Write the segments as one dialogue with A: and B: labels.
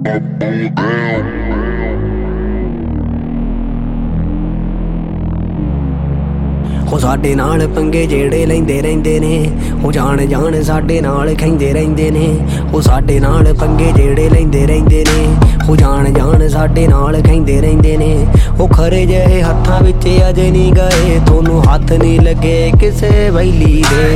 A: हो साडे नाल पंगे जेड़े लैंदे रहिंदे ने, हो जान जान साडे नाल खैंदे रहिंदे ने। हो साडे नाल पंगे जेड़े लैंदे रहिंदे ने, हो जान जान साडे नाल खैंदे रहिंदे ने। हो खरे जहे हत्थां विच अजे नहीं गए, थोनू हत्थ नहीं लगे किसे वैली दे।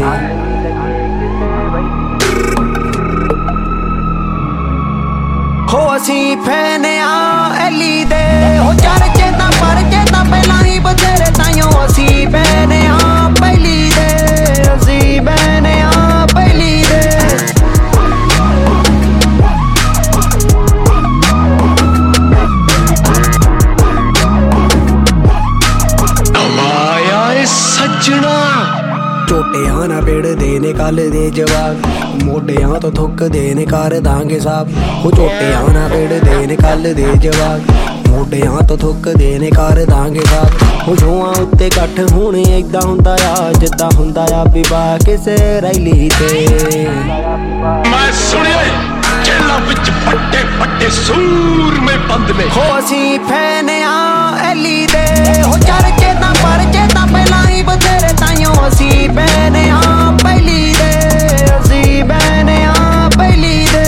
A: हो असी फैन आ एली दे, हो चर्चे तां परचे तां पहलां ही बथेरे ताइयों असी फैन आ पहली दे, असी फैन आ पहली दे।
B: आया सजना
A: झोटियां ना पेड़ देने कल दे जवाब, मोटियां तो थुक देने कर दांगे साहब। हो झोटियां ना पेड़ देने कल दे जवाब, मोटियां तो थुक देने कर दांगे साहब। हो छोआं उत्ते इकट्ठ होने इदां हुंदा आ, जिद्दां हुंदा आ विवाह किसे रैली ते।
B: मैं सुनिया जेलां विच फट्टे फट्टे सूर में बंद ने।
A: हो असी फैन आ एली दे, हो चर्चे तां परचे तां पहलां ही बथेरे ताइयों असी फैन आ पहली दे, असी फैन आ पहली दे।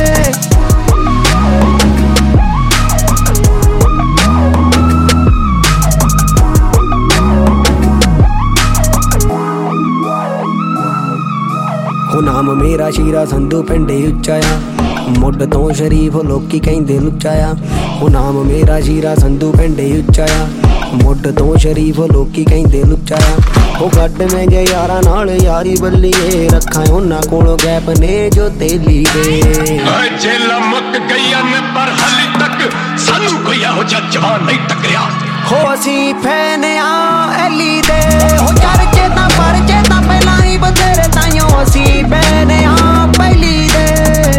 A: हो नाम मेरा शीरा संधू पिंड उच्चा आ, मुੱਢ ਤੋਂ शरीफ लोकी ਕਹਿੰਦੇ ਲੁੱਚਾ ਆ। ਹੋ ਨਾਮ ਮੇਰਾ शीरा संधू पिंड ਉੱਚਾ ਆ, ਮੁੱਢ ਤੋਂ शरीफ लोकी ਕਹਿੰਦੇ ਲੁੱਚਾ ਆ। ਹੋ ਗੱਡ ਮੈਂ ਜੇ ਯਾਰਾਂ ਨਾਲ ਯਾਰੀ ਬੱਲੀਏ, ਰੱਖਾਂ ਉਹਨਾਂ ਕੋਲੋਂ ਗੈਪ ਨੇ ਜੋ ਤੇਲੀ ਦੇ।
B: जेलां मुक गईयां ने पर हाली तक सानू कोई ਇਹੋ ਜਿਹਾ ਜਵਾਨ नहीं टकरिया।
A: ਹੋ ਅਸੀਂ ਫੈਨ ਆ ਐਲੀ ਦੇ, ਹੋ ਚਰਚੇ ਤਾਂ ਪਰਚੇ ਤਾਂ ਪਹਿਲਾਂ ਹੀ ਬਥੇਰੇ ਤਾਈਓਂ ਅਸੀਂ ਫੈਨ ਆ ਪਹਿਲੀ ਦੇ।